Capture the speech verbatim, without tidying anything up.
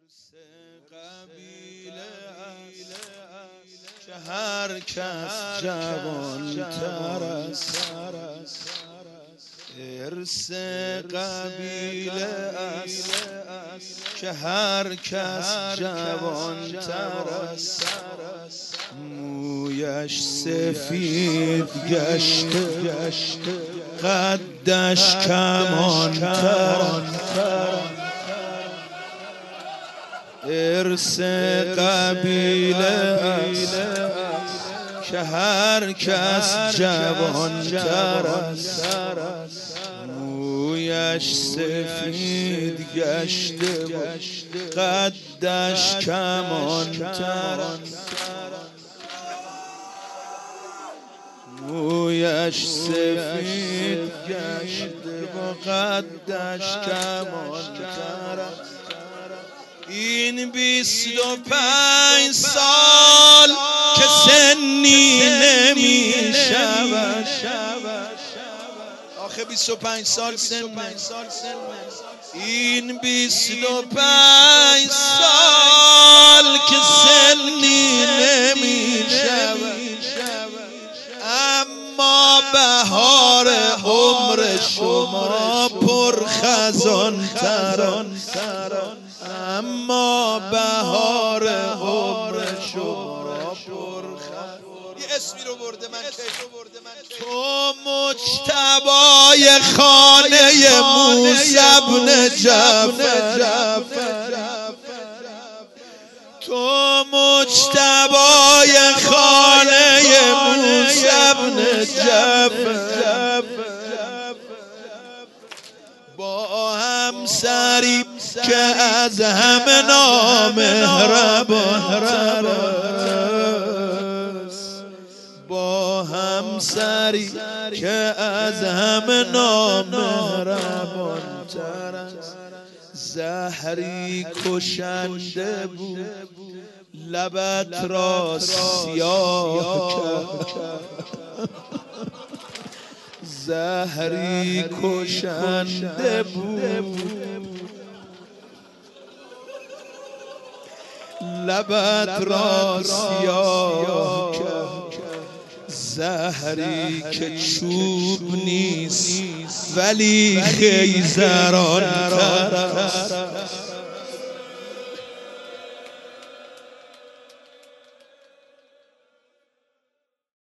ارث قبیله است که هر کس جوان‌تر است. ارث قبیله است که هر کس جوان‌تر است. مویش سفید گشته قدش کمان‌تر. ارث قبیله است که هر کس جوان‌تر است. مویش سفید گشته قدش کمان‌تر. مویش سفید گشته و قدش کمان‌تر. این بیست و پنج سال که سنی نمی شود. آخه بیست و پنج سال سن. این بیست و پنج سال که سنی نمی شود، اما بهار عمر شما پر خزان تر. اما بهار عمر شما پر خزان. یه اسمی رو برده من که تو مجتبای خانه موسی بن جعفر. تو مجتبای خانه موسی بن جعفر. با همسری که از همه نامهربان است. با همسری که از همه نامهربان تر است. زهری کشنده بود لبت را سیاه کرد. زهری کشنده بود لبت را سیاه کرد. زهری که چوب نیست ولی خیزران تر است.